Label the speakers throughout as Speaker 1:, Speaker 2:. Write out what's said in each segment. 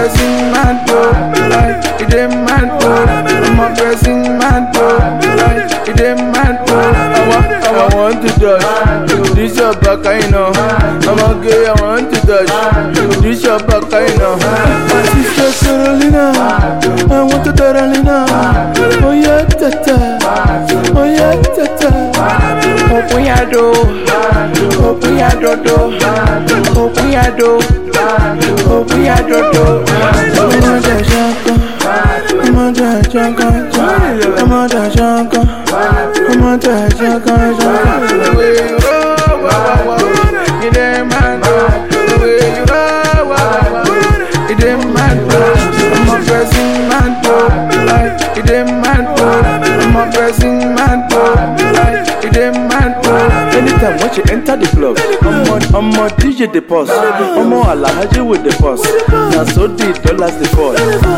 Speaker 1: pressing man to like it ain't man to. I'm a pressing man to like it ain't man to. I want to touch this your back, I know. I'm a gay, I want to touch this your back, I know. My sister Carolina, I want to Carolina. Oh yeah, tata, oh yeah, tata. Open your door, open your door, open your door, open your door. I'm on the jungle, I'm on the jungle, I'm on the jungle, I'm on the jungle. It ain't man, it ain't man. I'm a pressing man, like it ain't man. I'm a pressing man, like it ain't man. Anytime when you enter the club, I'm a DJ the boss, I'm a Alhaji with the boss. Now so the dollars the fall.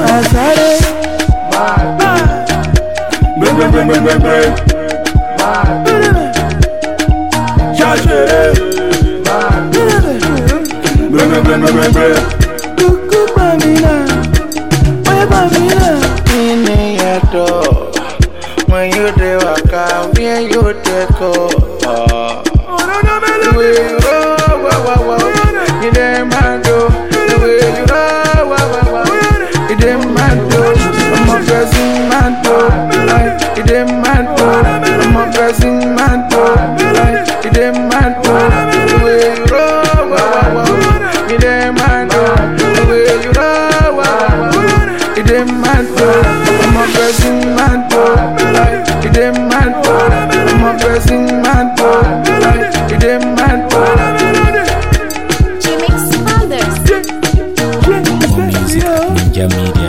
Speaker 1: When you dey waka, where you dey go? The way you roll, you dey mad do. The way you roll, you dey mad do. I'm a pressing man do, like you dey mad do. I'm a pressing man do, like you dey mad do. The way you roll, you dey mad do. The way you roll, you dey mad do. I'm a pressing man do, like you dey mad do. I'm a pressing man do, like you dey mad do.
Speaker 2: She makes others.
Speaker 3: More music at NinjaMedia.